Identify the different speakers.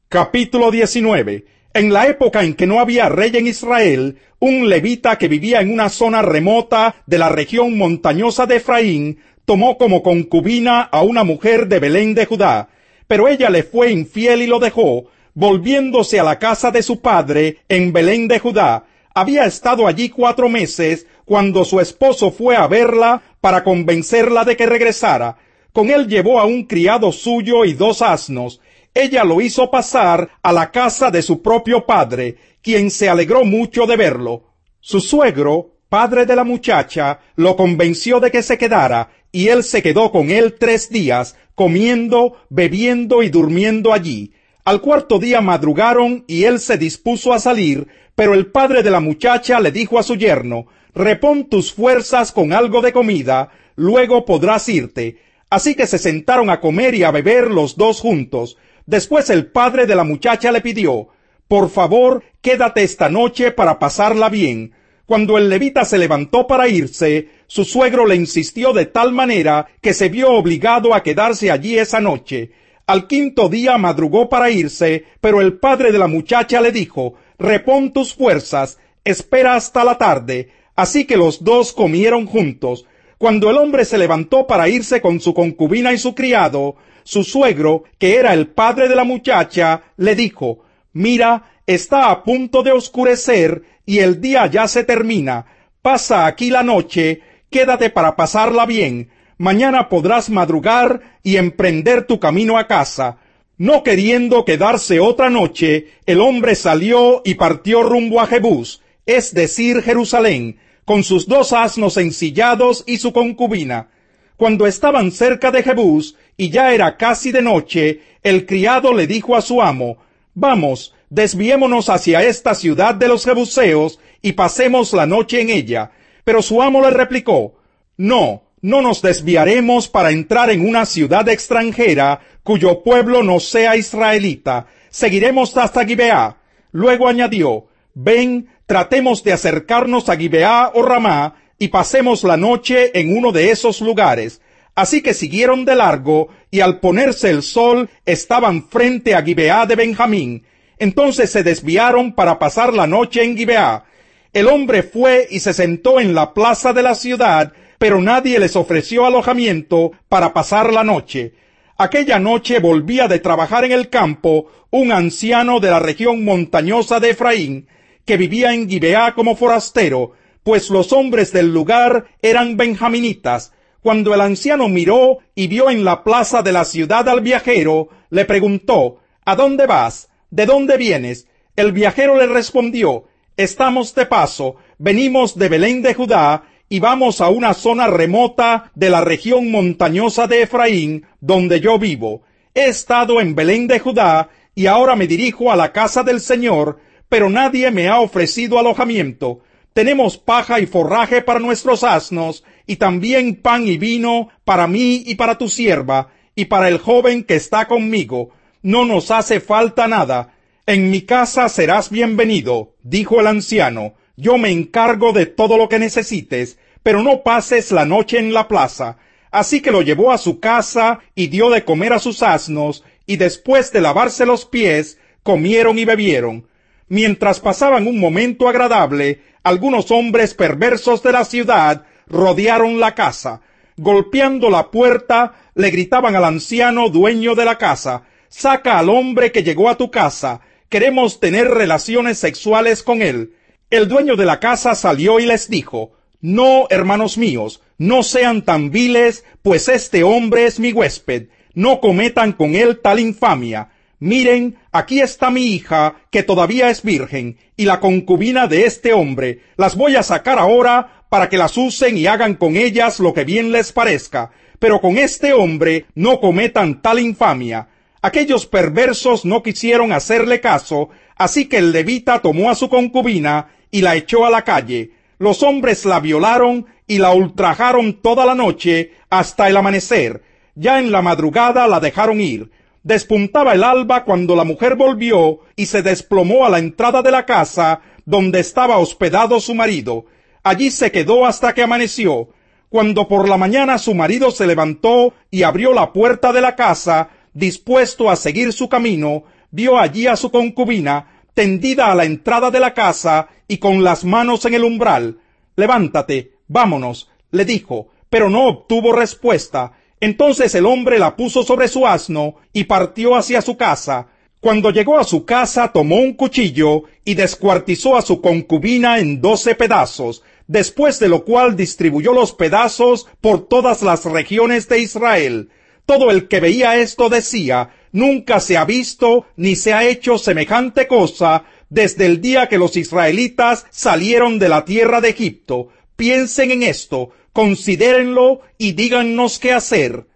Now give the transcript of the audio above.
Speaker 1: Capítulo 19. En la época en que no había rey en Israel, un levita que vivía en una zona remota de la región montañosa de Efraín, tomó como concubina a una mujer de Belén de Judá, pero ella le fue infiel y lo dejó, volviéndose a la casa de su padre en Belén de Judá. Había estado allí 4 meses, cuando su esposo fue a verla para convencerla de que regresara. Con él llevó a un criado suyo y 2 asnos. Ella lo hizo pasar a la casa de su propio padre, quien se alegró mucho de verlo. Su suegro, padre de la muchacha, lo convenció de que se quedara, y él se quedó con él 3 días, comiendo, bebiendo y durmiendo allí. Al 4º día madrugaron y él se dispuso a salir, pero el padre de la muchacha le dijo a su yerno: «Repón tus fuerzas con algo de comida, luego podrás irte». Así que se sentaron a comer y a beber los 2 juntos. Después el padre de la muchacha le pidió: «Por favor, quédate esta noche para pasarla bien». Cuando el levita se levantó para irse, su suegro le insistió de tal manera que se vio obligado a quedarse allí esa noche. Al 5º día madrugó para irse, pero el padre de la muchacha le dijo: «Repón tus fuerzas, espera hasta la tarde». Así que los 2 comieron juntos. Cuando el hombre se levantó para irse con su concubina y su criado, su suegro, que era el padre de la muchacha, le dijo: «Mira, está a punto de oscurecer y el día ya se termina. Pasa aquí la noche, quédate para pasarla bien. Mañana podrás madrugar y emprender tu camino a casa». No queriendo quedarse otra noche, el hombre salió y partió rumbo a Jebús, es decir, Jerusalén, con sus 2 asnos ensillados y su concubina. Cuando estaban cerca de Jebús, y ya era casi de noche, el criado le dijo a su amo: «Vamos, desviémonos hacia esta ciudad de los jebuseos, y pasemos la noche en ella». Pero su amo le replicó: «No nos desviaremos para entrar en una ciudad extranjera, cuyo pueblo no sea israelita. Seguiremos hasta Gibeá». Luego añadió: «Ven, tratemos de acercarnos a Gibeá o Ramá, y pasemos la noche en uno de esos lugares». Así que siguieron de largo, y al ponerse el sol estaban frente a Gibeá de Benjamín. Entonces se desviaron para pasar la noche en Gibeá. El hombre fue y se sentó en la plaza de la ciudad, pero nadie les ofreció alojamiento para pasar la noche. Aquella noche volvía de trabajar en el campo un anciano de la región montañosa de Efraín, que vivía en Gibeá como forastero, pues los hombres del lugar eran benjaminitas. Cuando el anciano miró y vio en la plaza de la ciudad al viajero, le preguntó: «¿A dónde vas? ¿De dónde vienes?». El viajero le respondió: «Estamos de paso, venimos de Belén de Judá, y vamos a una zona remota de la región montañosa de Efraín, donde yo vivo. He estado en Belén de Judá, y ahora me dirijo a la casa del Señor, pero nadie me ha ofrecido alojamiento. Tenemos paja y forraje para nuestros asnos, y también pan y vino para mí y para tu sierva, y para el joven que está conmigo. No nos hace falta nada. En mi casa serás bienvenido», dijo el anciano. «Yo me encargo de todo lo que necesites, pero no pases la noche en la plaza». Así que lo llevó a su casa y dio de comer a sus asnos, y después de lavarse los pies, comieron y bebieron. Mientras pasaban un momento agradable, algunos hombres perversos de la ciudad rodearon la casa. Golpeando la puerta, le gritaban al anciano dueño de la casa: «Saca al hombre que llegó a tu casa, queremos tener relaciones sexuales con él». El dueño de la casa salió y les dijo: «No, hermanos míos, no sean tan viles, pues este hombre es mi huésped. No cometan con él tal infamia. Miren, aquí está mi hija, que todavía es virgen, y la concubina de este hombre. Las voy a sacar ahora para que las usen y hagan con ellas lo que bien les parezca. Pero con este hombre no cometan tal infamia». Aquellos perversos no quisieron hacerle caso, así que el levita tomó a su concubina y la echó a la calle. Los hombres la violaron y la ultrajaron toda la noche hasta el amanecer. Ya en la madrugada la dejaron ir. Despuntaba el alba cuando la mujer volvió y se desplomó a la entrada de la casa donde estaba hospedado su marido. Allí se quedó hasta que amaneció. Cuando por la mañana su marido se levantó y abrió la puerta de la casa, dispuesto a seguir su camino, vio allí a su concubina tendida a la entrada de la casa y con las manos en el umbral. «Levántate, vámonos», le dijo, pero no obtuvo respuesta. Entonces el hombre la puso sobre su asno y partió hacia su casa. Cuando llegó a su casa, tomó un cuchillo y descuartizó a su concubina en 12 pedazos, después de lo cual distribuyó los pedazos por todas las regiones de Israel. Todo el que veía esto decía: nunca se ha visto ni se ha hecho semejante cosa desde el día que los israelitas salieron de la tierra de Egipto. Piensen en esto, considérenlo y dígannos qué hacer.